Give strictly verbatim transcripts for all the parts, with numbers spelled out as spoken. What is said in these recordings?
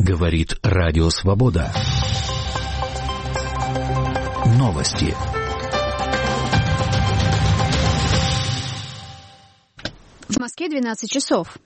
Говорит Радио Свобода. Новости. В Москве двенадцать часов.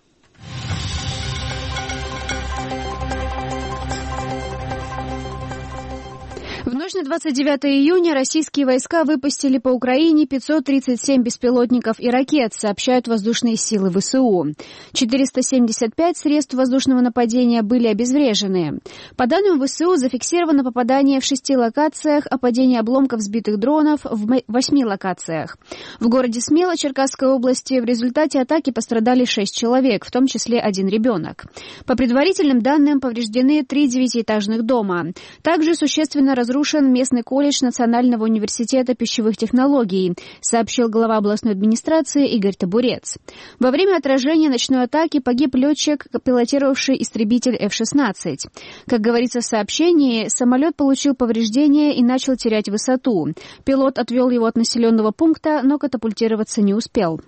В ночь на двадцать девятое июня российские войска выпустили по Украине пятьсот тридцать семь беспилотников и ракет, сообщают воздушные силы ВСУ. четыреста семьдесят пять средств воздушного нападения были обезврежены. По данным ВСУ, зафиксировано попадание в шести локациях, а падение обломков сбитых дронов в восьми локациях. В городе Смело Черкасской области в результате атаки пострадали шесть человек, в том числе один ребенок. По предварительным данным, повреждены три девятиэтажных дома. Также существенно разрушены Разрушен местный колледж Национального университета пищевых технологий, сообщил глава областной администрации Игорь Табурец. Во время отражения ночной атаки погиб летчик, пилотировавший истребитель эф шестнадцать. Как говорится в сообщении, самолет получил повреждения и начал терять высоту. Пилот отвел его от населенного пункта, но катапультироваться не успел.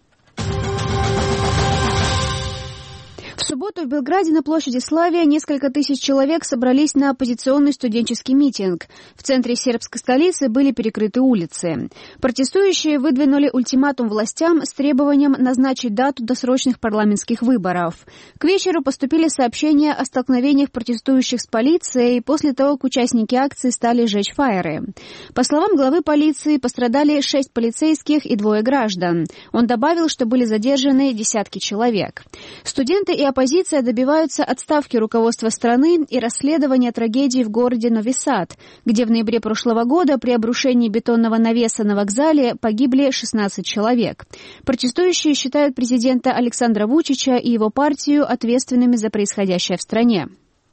В субботу в Белграде на площади Славия несколько тысяч человек собрались на оппозиционный студенческий митинг. В центре сербской столицы были перекрыты улицы. Протестующие выдвинули ультиматум властям с требованием назначить дату досрочных парламентских выборов. К вечеру поступили сообщения о столкновениях протестующих с полицией после того, как участники акции стали жечь фаеры. По словам главы полиции, пострадали шесть полицейских и двое граждан. Он добавил, что были задержаны десятки человек. Студенты и оппозиция добиваются отставки руководства страны и расследования трагедии в городе Нови Сад, где в ноябре прошлого года при обрушении бетонного навеса на вокзале погибли шестнадцать человек. Протестующие считают президента Александра Вучича и его партию ответственными за происходящее в стране.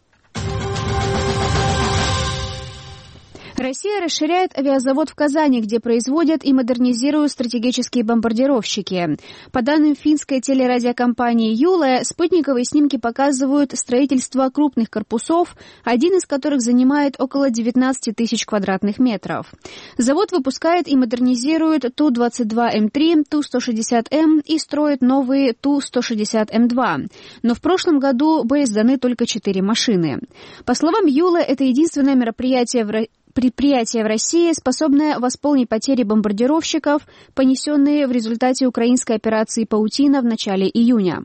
Россия расширяет авиазавод в Казани, где производят и модернизируют стратегические бомбардировщики. По данным финской телерадиокомпании «Юле», спутниковые снимки показывают строительство крупных корпусов, один из которых занимает около девятнадцать тысяч квадратных метров. Завод выпускает и модернизирует Ту двадцать два М три, Ту сто шестьдесят М и строит новые Ту сто шестьдесят М два. Но в прошлом году были сданы только четыре машины. По словам «Юле», это единственное мероприятие в России, Предприятие в России, способное восполнить потери бомбардировщиков, понесенные в результате украинской операции «Паутина» в начале июня.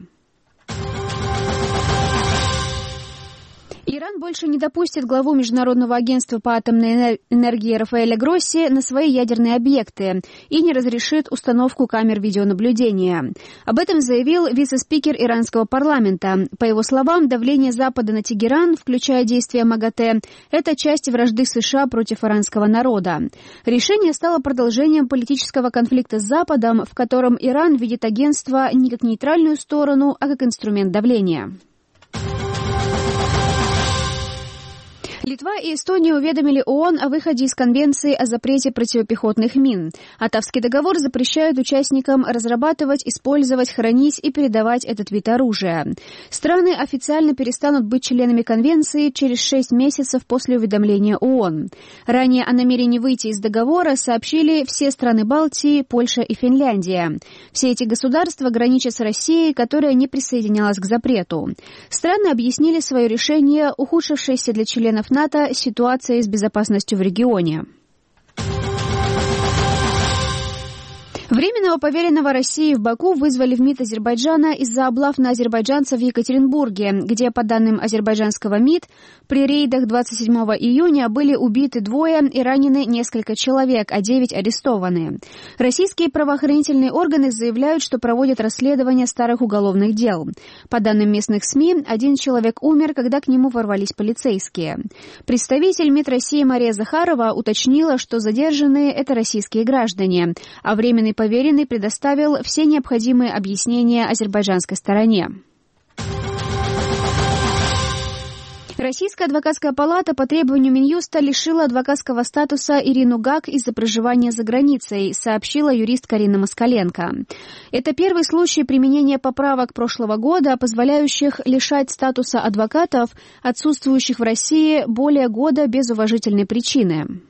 Иран больше не допустит главу Международного агентства по атомной энергии Рафаэля Гросси на свои ядерные объекты и не разрешит установку камер видеонаблюдения. Об этом заявил вице-спикер иранского парламента. По его словам, давление Запада на Тегеран, включая действия МАГАТЭ, это часть вражды США против иранского народа. Решение стало продолжением политического конфликта с Западом, в котором Иран видит агентство не как нейтральную сторону, а как инструмент давления. Литва и Эстония уведомили ООН о выходе из Конвенции о запрете противопехотных мин. Оттавский договор запрещает участникам разрабатывать, использовать, хранить и передавать этот вид оружия. Страны официально перестанут быть членами Конвенции через шесть месяцев после уведомления ООН. Ранее о намерении выйти из договора сообщили все страны Балтии, Польша и Финляндия. Все эти государства граничат с Россией, которая не присоединялась к запрету. Страны объяснили свое решение ухудшившейся для членов НАТО ситуацией с безопасностью в регионе. Временного поверенного России в Баку вызвали в МИД Азербайджана из-за облав на азербайджанцев в Екатеринбурге, где, по данным азербайджанского МИД, при рейдах двадцать седьмого июня были убиты двое и ранены несколько человек, а девять арестованы. Российские правоохранительные органы заявляют, что проводят расследование старых уголовных дел. По данным местных СМИ, один человек умер, когда к нему ворвались полицейские. Представитель МИД России Мария Захарова уточнила, что задержанные – это российские граждане, а временный поверенный предоставил все необходимые объяснения азербайджанской стороне. Российская адвокатская палата по требованию Минюста лишила адвокатского статуса Ирину Гак из-за проживания за границей, сообщила юрист Карина Москаленко. Это первый случай применения поправок прошлого года, позволяющих лишать статуса адвокатов, отсутствующих в России более года без уважительной причины.